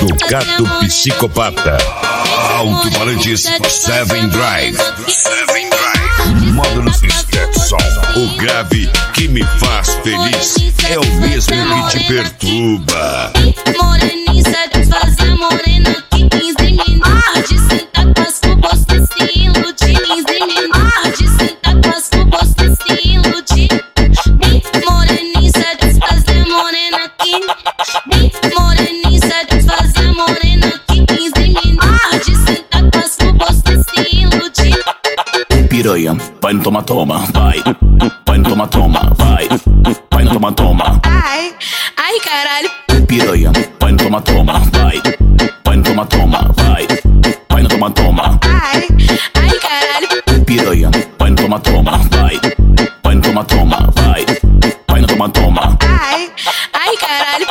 do Gato Psicopata. Alto-falantes Seven Drive. Módulos Stetson. O grave que me faz feliz é o mesmo que te perturba. Moreninha, satisfazer a morena que 15 minutos de sentar com as suposta estilo de 15 minutos de sentar com as suposta estilo de moreninha, satisfazer a morena que moreninha, satisfazer a morena que 15 minutos de sentar com as suposta estilo de piranha, vai no toma-toma, vai no toma-toma, vai no toma-toma. Ai caralho. Piranha, vai no toma-toma, vai no toma-toma, vai no toma-toma. Ai caralho. Piranha, vai no toma-toma, vai no toma-toma, vai no toma-toma. Ai caralho.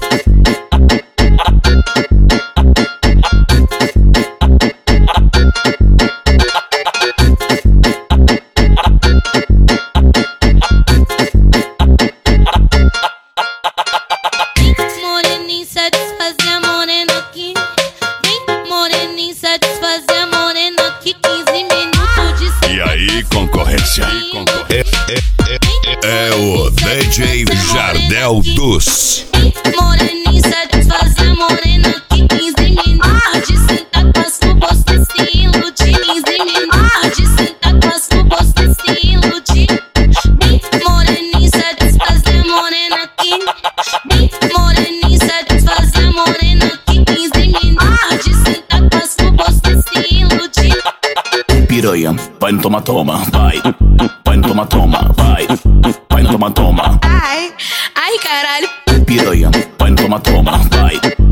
Moreninha, satisfazer a morena aqui. Vem, moreninha, satisfazer a morena aqui. 15 minutos de E aí, concorrência? É o DJ Jardel dos. moreninha, satisfazer a morena aqui. 15 minutos de sentar com a suposta estilo de 15 minutos de sentar com a suposta estilo de moreninha, satisfazer a morena aqui. Moreninha, satisfazer a morena aqui. 15 minutos de sentar com a suposta estilo de Piranha, vai no toma-toma, vai no toma-toma, vai no toma-toma. ai caralho. Piranha, vai no toma-toma, vai